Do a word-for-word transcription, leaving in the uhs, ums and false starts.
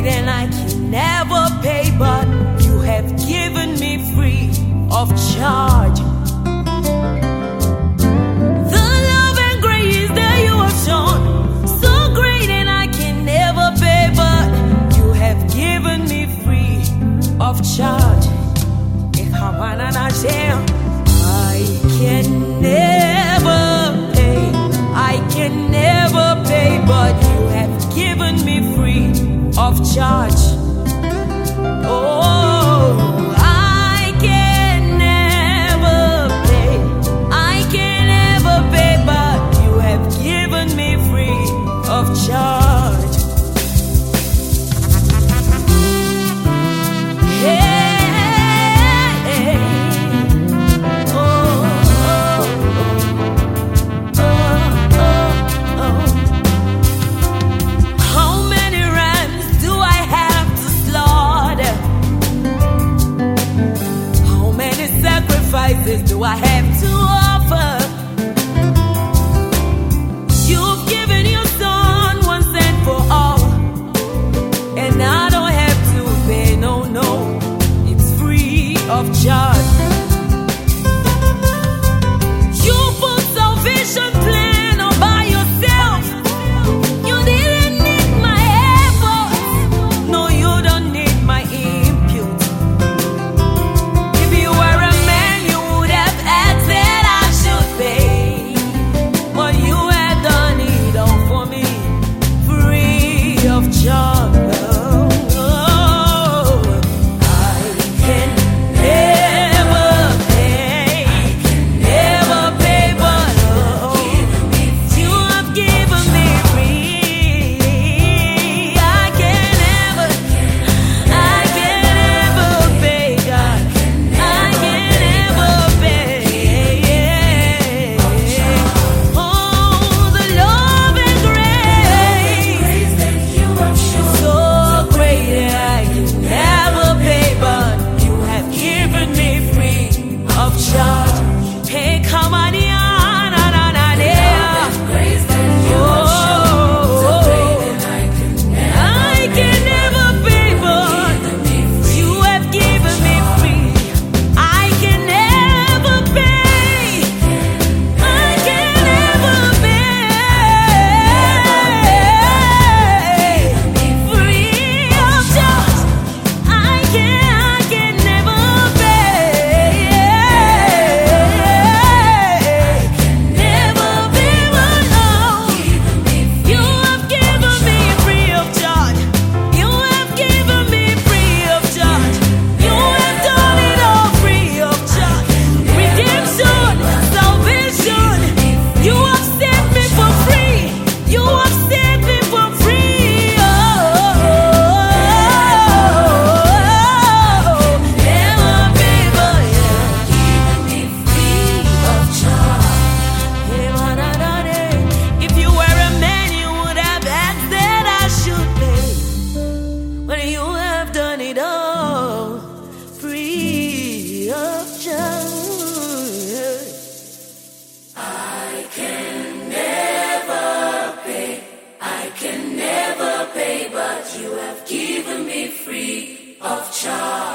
great and I can never pay, but you have given me free of charge. The love and grace that you have shown, so great and I can never pay, but you have given me free of charge. I can never pay, I can never pay, but you have given me free of charge. Oh, I can never pay, I can never pay, but you have given me free of charge. Hey. Do I have to offer? You've given your son once and for all, and I don't have to pay, no, no, it's free of charge. You put salvation plan all by yourself. You didn't need my effort, no, you don't need my input. If you were a you have given me free of charge.